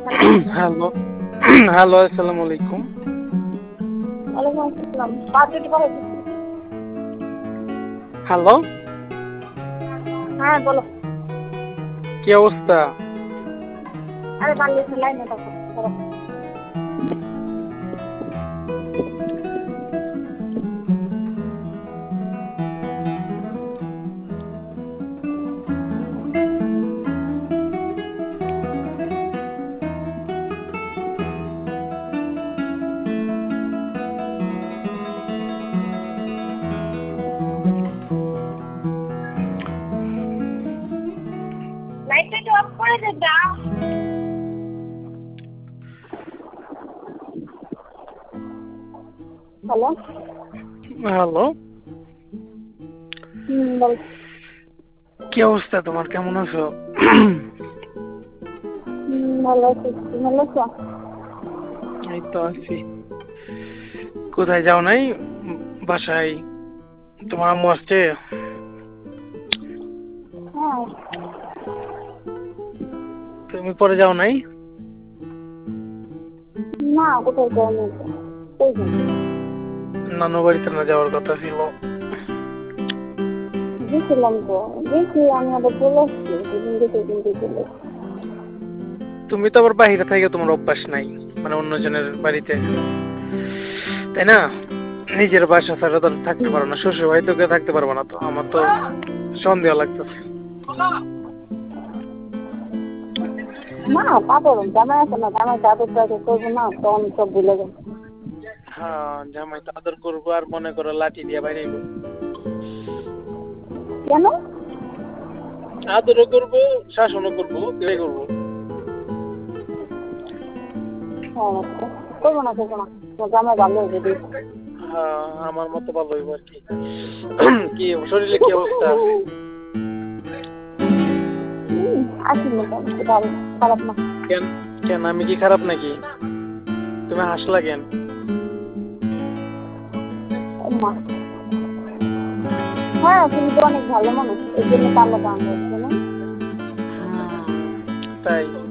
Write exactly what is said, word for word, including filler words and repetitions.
Hello. Hello, hello, আসসালামু আলাইকুম। ওয়ালাইকুম আসসালাম। পাঁচ মিনিট পরে দিচ্ছি। হ্যালো, হ্যাঁ, বলো। কি অবস্থা? আরে বাংলাদেশে লাইনে থাকো। ধরো। লাইটটা একটু অফ করে দে দাও। হ্যালো। হ্যালো, হুম, বল। কি অবস্থা তোমার? কেমন আছো? হুম, ভালো আছি। তুমি ভালো আছো? এই তো আছি। কোথায় যাও নাই? উম, বাসায় তোমার আম্মু আসছে? হ্যাঁ। তুমি পরে যাও নাই? না, কোথাও যাইনি তো। কই যাবো? নানু বাড়িতে না যাওয়ার কথা ছিল। গেছিলাম তো। গেছি আমি আবার চলে আসছি। যেদিন গেছি ওইদিন দিয়ে চলে এসেছি। তুমি তো আবার বাইরে থেকে তোমার অভ্যাস নাই, মানে অন্যজনের বাড়িতে, তাই না? নিজের বাসা ছাড়া তো থাকতে পারো না, শ্বশুর বাড়িতে কেউ থাকতে পারবো না, তো আমার তো সন্দেহ লাগতেছে। না, তা করুন। জামাই আছে না, জামাই আদর টাদর করবো না, তখন সব ভুলে যাবো। হ্যাঁ, জামাই তো আদর করবো আর মনে করো লাঠি দিয়ে বাইরে আইবো। কেন? আদরও করবো, শাসনও করবো, দুটাই করবো। হ্যাঁ, আচ্ছা। করবো না, করবো না। তোমার জামাই ভালো হবে দেখি। হ্যাঁ, আমার মতো ভালো হইব আর কি। কি শরীরে কি অবস্থা? হুম, আছি মোটামুটি ভালো। খারাপ না। কেন? কেন আমি কি খারাপ নাকি? তুমি হাসলা কেন? ও মা। হ্যাঁ, তুমি তো অনেক ভালো মানুষ। এই জন্য তো আল্লাহ দান করছে না? হুম, তাই